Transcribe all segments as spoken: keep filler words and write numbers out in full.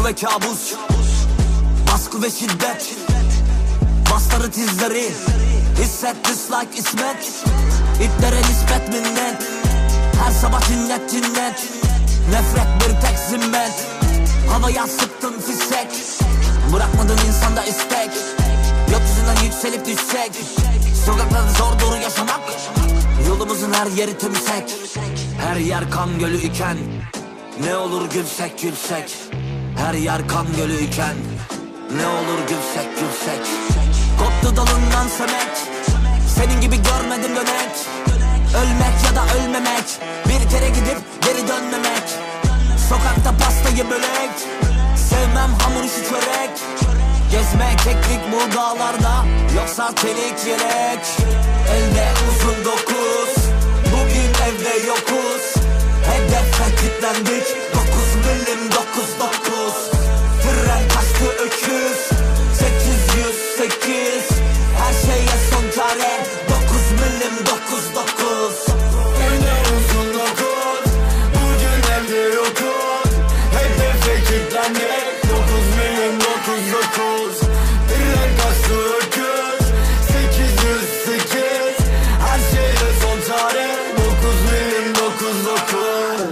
ve kabus, baskı ve şiddet, bastarı tizleri. Hisset dislike İsmet, itlere nispet minnet. Her sabah cinnet cinnet, nefret bir tek zimmet. Havaya sıktın fişek, bırakmadın insanda istek. Gökyüzünden yükselip düşecek, sokaklarda zor doğru yaşamak. Yolumuzun her yeri tümsek, her yer kan gölü iken ne olur gülsek gülsek. Her yer kan gölü iken ne olur gülsek gülsek. Koptu dalından semek, senin gibi görmedim dönek. Ölmek ya da ölmemek, bir kere gidip geri dönmemek. Sokakta pastayı bölek, sevmem hamur işi çörek. Gezmek keklik bu dağlarda, yoksa çelik yelek. Elde uzun dokuz, bugün evde yokuz. Hedefe kilitlendik, dokuz milim dokuz dokuz. Fren kaçtı öküz, sekiz yüz sekiz. Her şeye son çare, dokuz milim dokuz dokuz. Elde uzun dokuz, bugün evde yokuz. Hedefe kilitlendik, dokuz milim dokuz dokuz. Fren kaçtı öküz, sekiz yüz sekiz. Her şeye son çare, dokuz milim dokuz dokuz.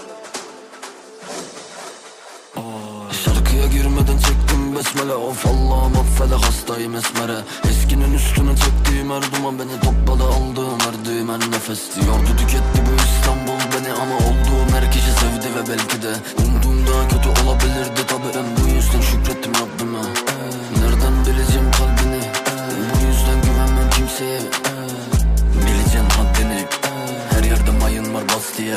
Şarkıya girmeden çektim besmele. Of Allah'ım affele, hastayım esmere. Eskinin üstüne çektiğim her duman beni topladı, aldığım verdiğim her nefesti. Yordu tüketti bu İstanbul beni, ama olduğum her kişi sevdi ve belki de umduğum daha kötü olabilirdi tabi. Ben bu yüzden şükrettim Rabbime. Nereden bileceğim kalbini, bu yüzden güvenmem kimseye. Bileceksin haddini, her yerde mayın var bas diye.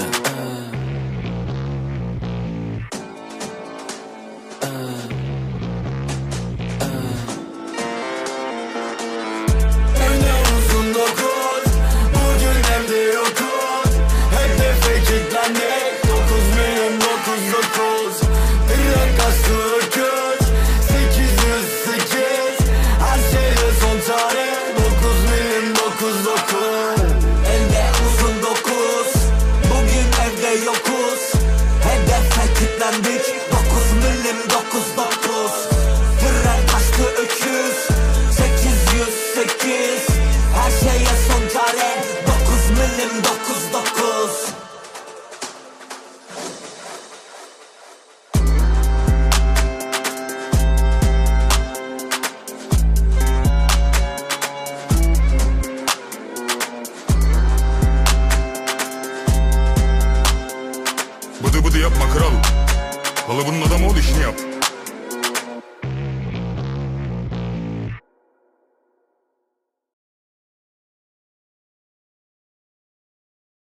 Elde uzun dokuz, bugün evde yokuz. Hedefe kilitlendik, dokuz milim dokuz dokuz. Fren kaçtı öküz, sekiz yüz sekiz. Her şeye son çare, dokuz milim dokuz dokuz. Elde uzun dokuz, bugün evde yokuz. Hedefe kilitlendik, dokuz milim dokuz dokuz. Fren kaçtı öküz, sekiz yüz sekiz. Her şeye son çare, dokuz milim dokuz dokuz. Bıdı bıdı yapma kral. Kalıbının adamı ol, işini yap.